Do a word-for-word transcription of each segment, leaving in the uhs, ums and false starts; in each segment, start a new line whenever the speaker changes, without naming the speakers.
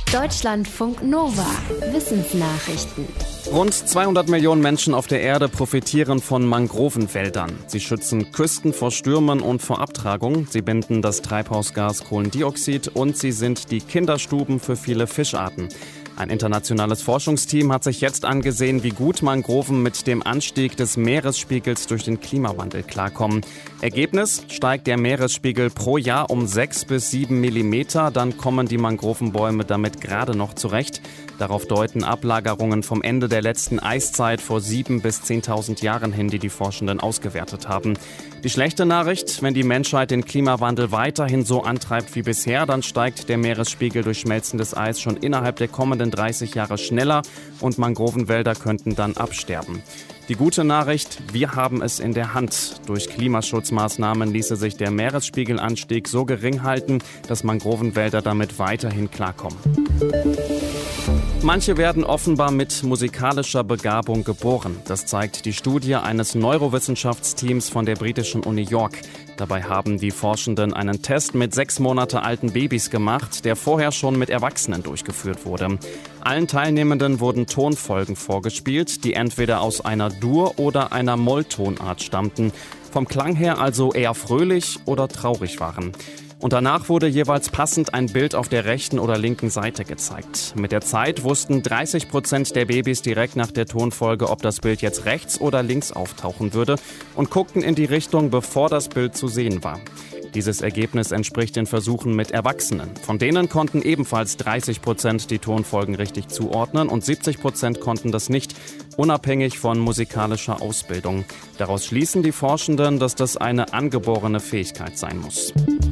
Deutschlandfunk Nova. Wissensnachrichten.
Rund zweihundert Millionen Menschen auf der Erde profitieren von Mangrovenwäldern. Sie schützen Küsten vor Stürmen und vor Abtragung. Sie binden das Treibhausgas Kohlendioxid und sie sind die Kinderstuben für viele Fischarten. Ein internationales Forschungsteam hat sich jetzt angesehen, wie gut Mangroven mit dem Anstieg des Meeresspiegels durch den Klimawandel klarkommen. Ergebnis: steigt der Meeresspiegel pro Jahr um sechs bis sieben Millimeter, dann kommen die Mangrovenbäume damit gerade noch zurecht. Darauf deuten Ablagerungen vom Ende der letzten Eiszeit vor sieben bis zehntausend Jahren hin, die die Forschenden ausgewertet haben. Die schlechte Nachricht: wenn die Menschheit den Klimawandel weiterhin so antreibt wie bisher, dann steigt der Meeresspiegel durch schmelzendes Eis schon innerhalb der kommenden dreißig Jahre schneller und Mangrovenwälder könnten dann absterben. Die gute Nachricht: wir haben es in der Hand. Durch Klimaschutzmaßnahmen ließe sich der Meeresspiegelanstieg so gering halten, dass Mangrovenwälder damit weiterhin klarkommen. Manche werden offenbar mit musikalischer Begabung geboren. Das zeigt die Studie eines Neurowissenschaftsteams von der britischen Uni York. Dabei haben die Forschenden einen Test mit sechs Monate alten Babys gemacht, der vorher schon mit Erwachsenen durchgeführt wurde. Allen Teilnehmenden wurden Tonfolgen vorgespielt, die entweder aus einer Dur- oder einer Molltonart stammten. Vom Klang her also eher fröhlich oder traurig waren. Und danach wurde jeweils passend ein Bild auf der rechten oder linken Seite gezeigt. Mit der Zeit wussten dreißig Prozent der Babys direkt nach der Tonfolge, ob das Bild jetzt rechts oder links auftauchen würde und guckten in die Richtung, bevor das Bild zu sehen war. Dieses Ergebnis entspricht den Versuchen mit Erwachsenen. Von denen konnten ebenfalls dreißig Prozent die Tonfolgen richtig zuordnen und siebzig Prozent konnten das nicht, unabhängig von musikalischer Ausbildung. Daraus schließen die Forschenden, dass das eine angeborene Fähigkeit sein muss.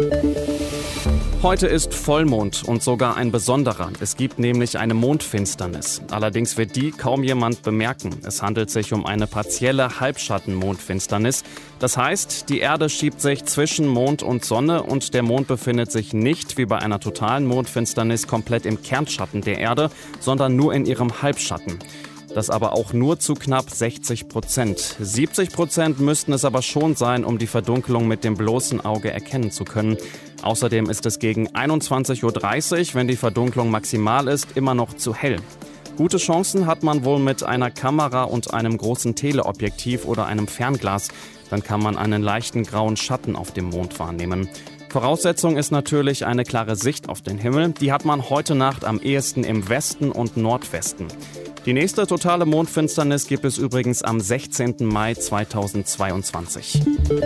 Heute ist Vollmond und sogar ein besonderer. Es gibt nämlich eine Mondfinsternis. Allerdings wird die kaum jemand bemerken. Es handelt sich um eine partielle Halbschatten-Mondfinsternis. Das heißt, die Erde schiebt sich zwischen Mond und Sonne und der Mond befindet sich nicht, wie bei einer totalen Mondfinsternis, komplett im Kernschatten der Erde, sondern nur in ihrem Halbschatten. Das aber auch nur zu knapp sechzig Prozent. siebzig Prozent müssten es aber schon sein, um die Verdunkelung mit dem bloßen Auge erkennen zu können. Außerdem ist es gegen einundzwanzig Uhr dreißig, wenn die Verdunklung maximal ist, immer noch zu hell. Gute Chancen hat man wohl mit einer Kamera und einem großen Teleobjektiv oder einem Fernglas. Dann kann man einen leichten grauen Schatten auf dem Mond wahrnehmen. Voraussetzung ist natürlich eine klare Sicht auf den Himmel. Die hat man heute Nacht am ehesten im Westen und Nordwesten. Die nächste totale Mondfinsternis gibt es übrigens am sechzehnten Mai zweitausendzweiundzwanzig.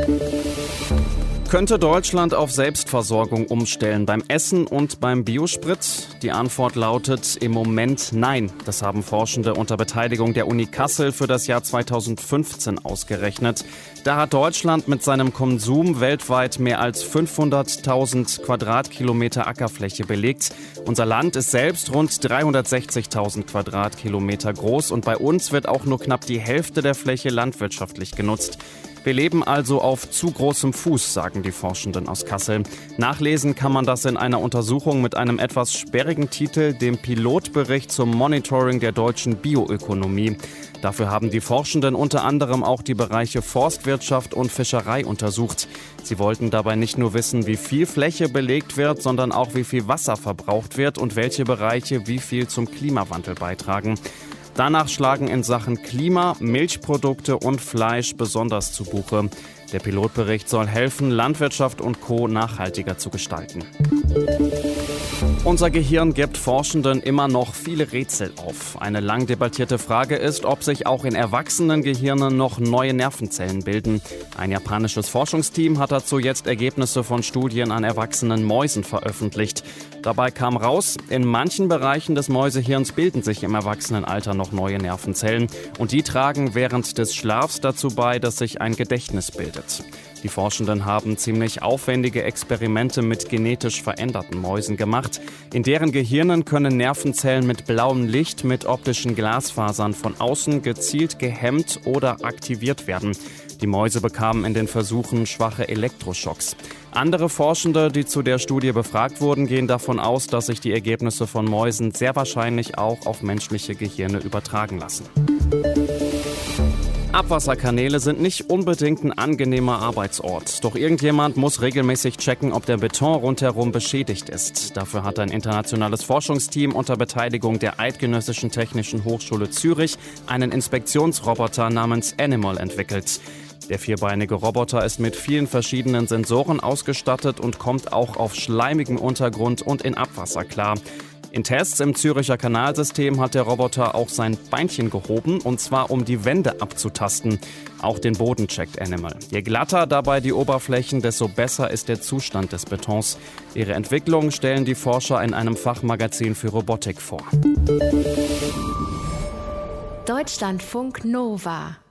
Könnte Deutschland auf Selbstversorgung umstellen beim Essen und beim Biosprit? Die Antwort lautet im Moment nein. Das haben Forschende unter Beteiligung der Uni Kassel für das Jahr zweitausendfünfzehn ausgerechnet. Da hat Deutschland mit seinem Konsum weltweit mehr als fünfhunderttausend Quadratkilometer Ackerfläche belegt. Unser Land ist selbst rund dreihundertsechzigtausend Quadratkilometer groß und bei uns wird auch nur knapp die Hälfte der Fläche landwirtschaftlich genutzt. Wir leben also auf zu großem Fuß, sagen die Forschenden aus Kassel. Nachlesen kann man das in einer Untersuchung mit einem etwas sperrigen Titel, dem Pilotbericht zum Monitoring der deutschen Bioökonomie. Dafür haben die Forschenden unter anderem auch die Bereiche Forstwirtschaft und Fischerei untersucht. Sie wollten dabei nicht nur wissen, wie viel Fläche belegt wird, sondern auch, wie viel Wasser verbraucht wird und welche Bereiche wie viel zum Klimawandel beitragen. Danach schlagen in Sachen Klima, Milchprodukte und Fleisch besonders zu Buche. Der Pilotbericht soll helfen, Landwirtschaft und Co. nachhaltiger zu gestalten. Unser Gehirn gibt Forschenden immer noch viele Rätsel auf. Eine lang debattierte Frage ist, ob sich auch in erwachsenen Gehirnen noch neue Nervenzellen bilden. Ein japanisches Forschungsteam hat dazu jetzt Ergebnisse von Studien an erwachsenen Mäusen veröffentlicht. Dabei kam raus, in manchen Bereichen des Mäusehirns bilden sich im Erwachsenenalter noch neue Nervenzellen. Und die tragen während des Schlafs dazu bei, dass sich ein Gedächtnis bildet. Die Forschenden haben ziemlich aufwendige Experimente mit genetisch veränderten Mäusen gemacht. In deren Gehirnen können Nervenzellen mit blauem Licht mit optischen Glasfasern von außen gezielt gehemmt oder aktiviert werden. Die Mäuse bekamen in den Versuchen schwache Elektroschocks. Andere Forschende, die zu der Studie befragt wurden, gehen davon aus, dass sich die Ergebnisse von Mäusen sehr wahrscheinlich auch auf menschliche Gehirne übertragen lassen. Abwasserkanäle sind nicht unbedingt ein angenehmer Arbeitsort. Doch irgendjemand muss regelmäßig checken, ob der Beton rundherum beschädigt ist. Dafür hat ein internationales Forschungsteam unter Beteiligung der Eidgenössischen Technischen Hochschule Zürich einen Inspektionsroboter namens Animal entwickelt. Der vierbeinige Roboter ist mit vielen verschiedenen Sensoren ausgestattet und kommt auch auf schleimigem Untergrund und in Abwasser klar. In Tests im Züricher Kanalsystem hat der Roboter auch sein Beinchen gehoben, und zwar um die Wände abzutasten. Auch den Boden checkt Animal. Je glatter dabei die Oberflächen, desto besser ist der Zustand des Betons. Ihre Entwicklung stellen die Forscher in einem Fachmagazin für Robotik vor.
Deutschlandfunk Nova